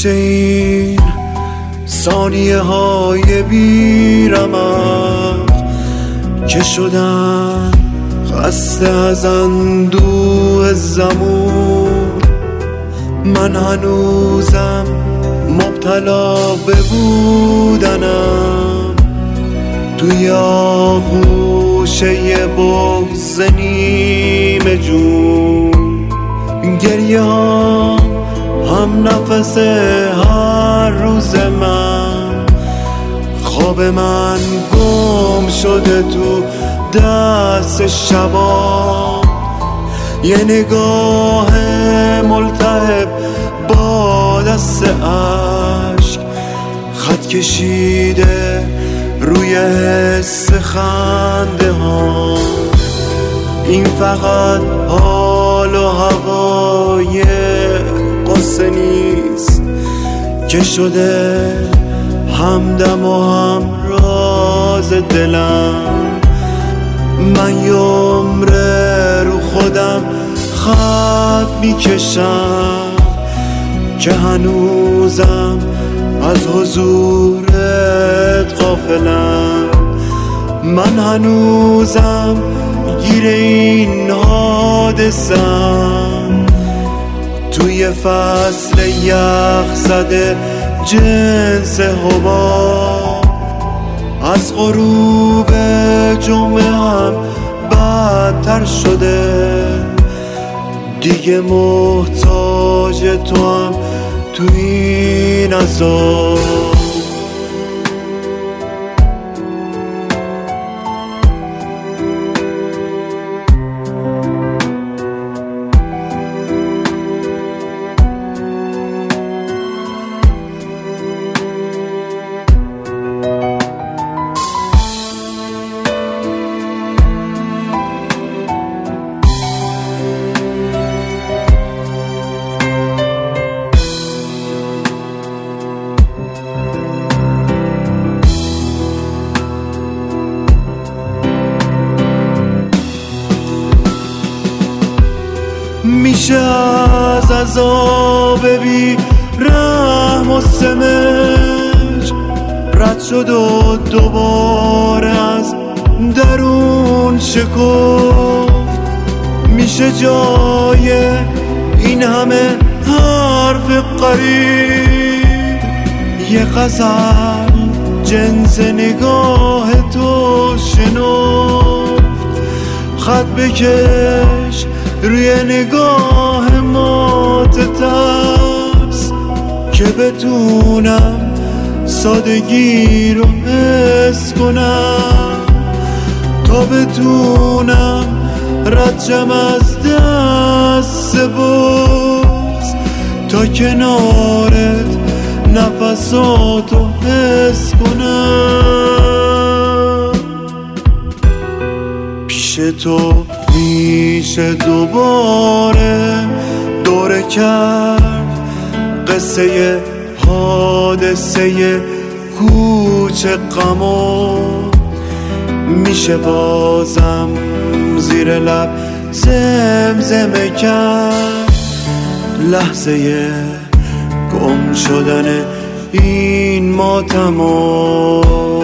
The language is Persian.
میشه این ثانیه های بیرمق که شدن خسته از اندوه زمون. من هنوزم مبتلا به بودنم توی آغوشه بغض نیمه جون. گریه ها هم نفس هر روز من، خواب من گم شده تو دست شبا. یه نگاه ملتهب با دست عشق، خط کشیده روی حس خنده ها. این فقط حال و هوای قصه نیست که شده همدم و هم راز دلم. من یه عمره رو خودم خط میکشم که هنوزم از حضورت غافلم. من هنوزم گیر این حادثم، توی فصل یخ زده جنس حباب. از غروب جمعه هم بدتر شده، دیگه محتاج تو هم تو این عذاب. میشه از عذاب بی رحم و سمج رد شد و دوباره از درون شکفت. میشه جای این همه حرف قریب یه غزل جنس نگاه تو شنفت. خط بکش روی نگاه مات ترس که بتونم سادگی رو حس کنم، تا بتونم ردشم از دست بغض، تا کنارت نفساتو حس کنم. پیش تو میشه دوباره دوره کرد قصه حادثه کوچه غمو. میشه بازم زیر لب زمزمه کرد لحظه گم شدن این ماتمو.